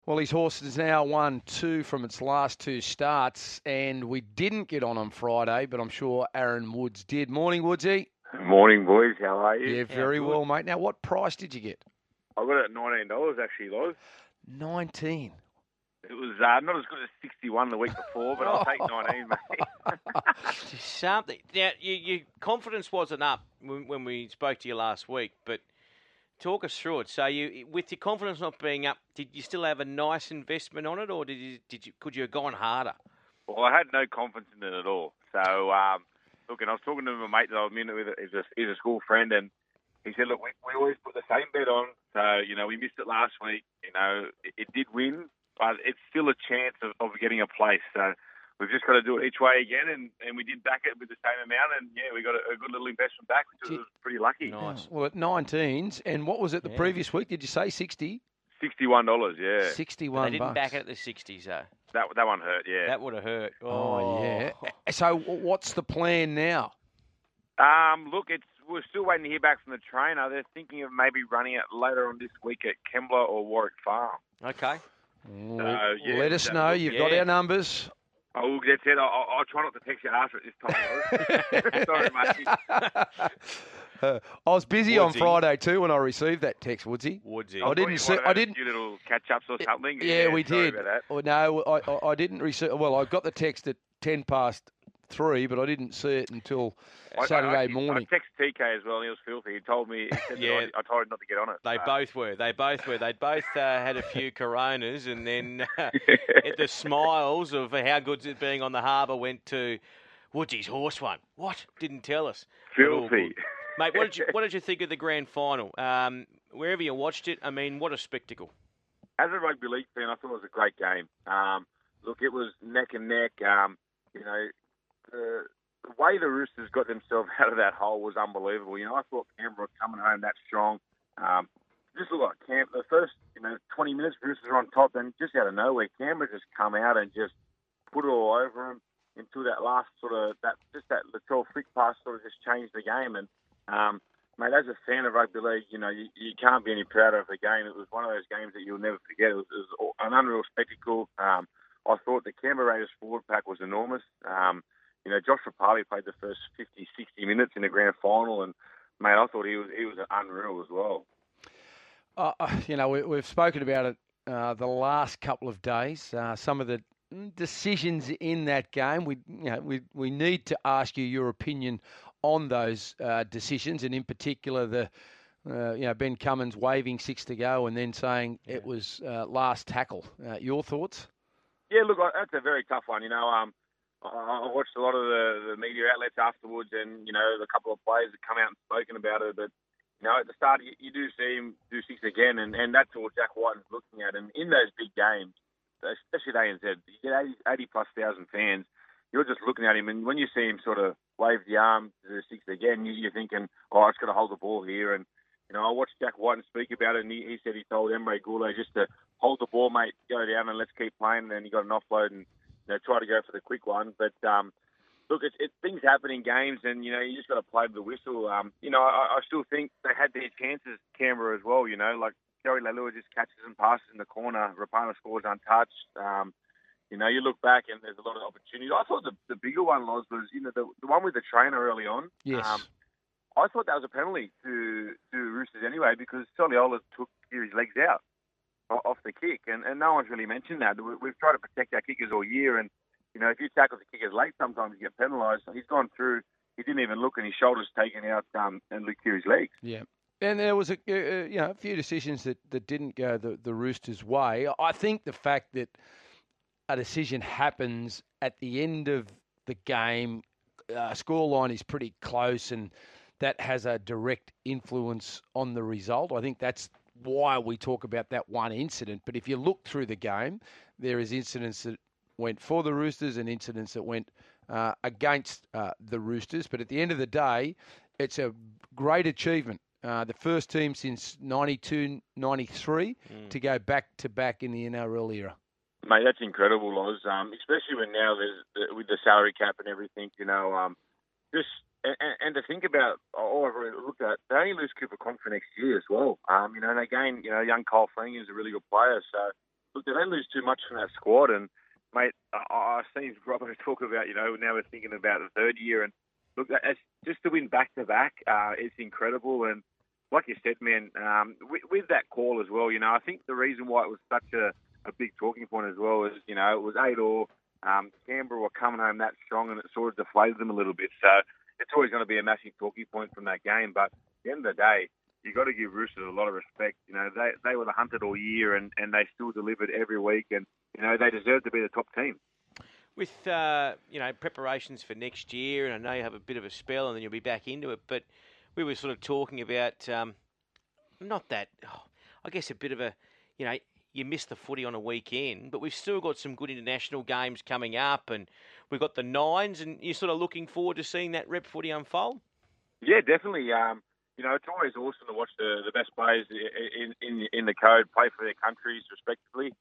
Well, his horse has now won 2 from its last 2 starts, and we didn't get on Friday, but I'm sure Aaron Woods did. Morning, Woodsy. Morning, boys. How are you? Yeah, very well, mate. Now, what price did you get? I got it at $19, actually, Loz. 19. It was not as good as 61 the week before, but I'll take 19, mate. Something. Now, your confidence wasn't up when we spoke to you last week, but talk us through it. So, with your confidence not being up, did you still have a nice investment on it, or could you have gone harder? Well, I had no confidence in it at all. So, look, and I was talking to my mate that I was in with. He's a school friend, and he said, look, we always put the same bet on. So, we missed it last week. It did win, but it's still a chance of getting a place. So we've just got to do it each way again, and we did back it with the same amount, and, we got a good little investment back, which was pretty lucky. Nice. Well, at 19s, and what was it the previous week? Did you say 60? $61, yeah. 61 They didn't bucks. back it at the 60s, though. That one hurt, yeah. That would have hurt. Oh, yeah. So what's the plan now? Look, we're still waiting to hear back from the trainer. They're thinking of maybe running it later on this week at Kembla or Warwick Farm. Okay. Let us know. You've got our numbers. Oh, that's it. I'll try not to text you after it this time. Sorry, mate. I was busy on Friday too when I received that text, Woodsy. I didn't. You little catch-ups or something. Yeah, we did. About that. Oh, no, I didn't receive. Well, I got the text at 3:10, but I didn't see it until Saturday morning. I texted TK as well, and he was filthy. He told me. He said that I told him not to get on it. They both were. They both had a few Coronas, and then the smiles of how good's it being on the harbour went to Woodsy's horse one. What? Didn't tell us. Filthy. Mate, what did you think of the grand final? Wherever you watched it, I mean, what a spectacle. As a rugby league fan, I thought it was a great game. Look, it was neck and neck. The way the Roosters got themselves out of that hole was unbelievable. I thought Canberra was coming home that strong. Just look like the first 20 minutes, Roosters were on top, and just out of nowhere, Canberra just come out and just put it all over them until that last that Latrell Flick pass just changed the game. And mate, as a fan of rugby league, you can't be any prouder of the game. It was one of those games that you'll never forget. It was an unreal spectacle. I thought the Canberra Raiders forward pack was enormous. Josh Rapali played the first 50, 60 minutes in the grand final, and mate, I thought he was unreal as well. We've spoken about it the last couple of days. Some of the decisions in that game. We need to ask you your opinion on those decisions, and in particular Ben Cummins waving 6 to go and then saying it was last tackle. Your thoughts? Yeah, look, that's a very tough one. I watched a lot of the media outlets afterwards, and a couple of players have come out and spoken about it. But at the start, you do see him do 6 again, and that's all Jack Whiten's looking at. And in those big games, especially at ANZ, you get 80+ thousand fans. You're just looking at him, and when you see him sort of wave the arm to do 6 again, you're thinking, oh, it's got to hold the ball here. And I watched Jack Whiten speak about it, and he said he told Emre Goulet just to hold the ball, mate, go down and let's keep playing. And then he got an offload and try to go for the quick one. But look, it's things happen in games, and you just got to play with the whistle. I still think they had their chances, Canberra as well. Like Joey Leilua just catches and passes in the corner. Rapana scores untouched. You look back and there's a lot of opportunity. I thought the bigger one was the one with the trainer early on. Yes. I thought that was a penalty to Roosters anyway, because Soliola took his legs out off the kick, and no one's really mentioned that. We've tried to protect our kickers all year, and if you tackle the kickers late, sometimes you get penalised. He's gone through, he didn't even look, and his shoulders taken out and looked through his legs. Yeah. And there was a few decisions that didn't go the Roosters' way. I think the fact that a decision happens at the end of the game, scoreline is pretty close, and that has a direct influence on the result. I think that's why we talk about that one incident. But if you look through the game, there is incidents that went for the Roosters and incidents that went against the Roosters. But at the end of the day, it's a great achievement. The first team since 92-93 to go back-to-back in the NRL era. Mate, that's incredible, Loz. Especially when now there's with the salary cap and everything, and to think about, all I've really looked at, they only lose Cooper Conk for next year as well. And again, young Kyle Flanagan is a really good player. So, look, they don't lose too much from that squad. And, mate, I've seen Robbo talk about, now we're thinking about the third year. And, look, that's, just to win back-to-back, it's incredible. And like you said, man, with that call as well, I think the reason why it was such a big talking point as well is, it was 8-8. Canberra were coming home that strong, and it sort of deflated them a little bit. So it's always going to be a massive talking point from that game. But at the end of the day, you've got to give Roosters a lot of respect. They were the hunted all year, and they still delivered every week. And, they deserve to be the top team. With, preparations for next year, and I know you have a bit of a spell and then you'll be back into it, but we were sort of talking about, I guess a bit of a, you missed the footy on a weekend, but we've still got some good international games coming up, and we've got the Nines, and you're sort of looking forward to seeing that rep footy unfold? Yeah, definitely. It's always awesome to watch the best players in the code play for their countries respectively.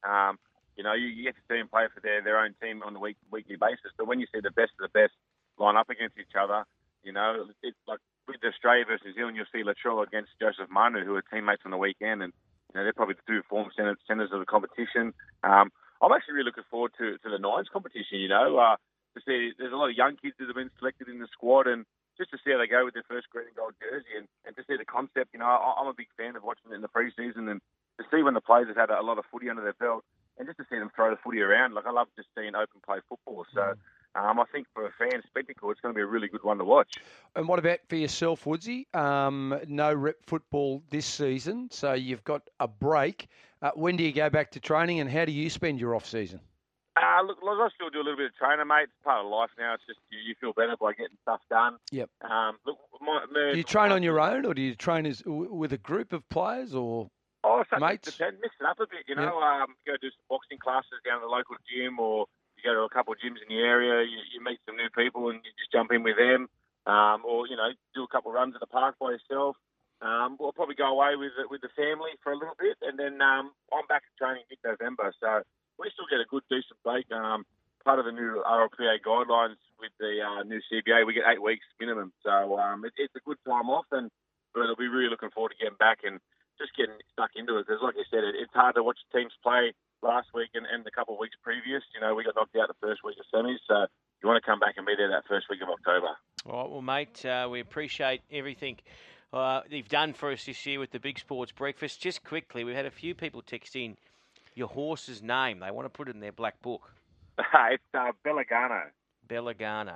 You get to see them play for their own team on a weekly basis. But when you see the best of the best line up against each other, it's like with Australia versus New Zealand, you'll see Latrell against Joseph Manu, who are teammates on the weekend, and they're probably the two former centres of the competition. I'm actually really looking forward to the Nines competition, to see there's a lot of young kids that have been selected in the squad, and just to see how they go with their first green and gold jersey, and to see the concept. I'm a big fan of watching it in the pre-season, and to see when the players have had a lot of footy under their belt, and just to see them throw the footy around. Like, I love just seeing open play football. So I think for a fan spectacle, it's going to be a really good one to watch. And what about for yourself, Woodsy? No rep football this season, so you've got a break. When do you go back to training, and how do you spend your off-season? Look, I still do a little bit of training, mate. It's part of life now. It's just you feel better by getting stuff done. Yep. Look, do you train on your own, or do you train with a group of players, or mates? Mix it up a bit, Yep. Go do some boxing classes down at the local gym, or you go to a couple of gyms in the area. You meet some new people, and you just jump in with them. Or do a couple of runs at the park by yourself. We'll probably go away with the family for a little bit, and then I'm back to training mid-November. So we still get a good, decent break. Part of the new RLPA guidelines with the new CBA, we get 8 weeks minimum. So it's a good time off, but I'll be really looking forward to getting back and just getting stuck into it. Because like I said, it's hard to watch teams play last week and the couple of weeks previous. We got knocked out the first week of semis, so you want to come back and be there that first week of October. All right, well, mate, we appreciate everything you've done for us this year with the Big Sports Breakfast. Just quickly, we've had a few people text in your horse's name. They want to put it in their black book. It's Belagano. Belagano.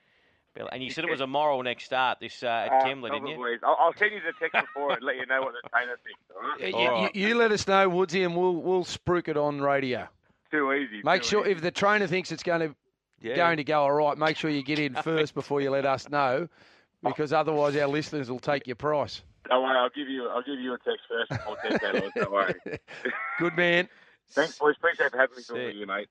And you said it was a moral next start this at Kembla, didn't you? I'll send you the text before and let you know what the trainer thinks. All right? You let us know, Woodsy, and we'll spruik it on radio. Too easy. Make sure if the trainer thinks it's going to go all right, make sure you get in first before you let us know, because otherwise our listeners will take your price. Don't worry, I'll give you a text first before 10 days. Don't worry. Good man. Thanks, boys. Appreciate having me talking to you, mate.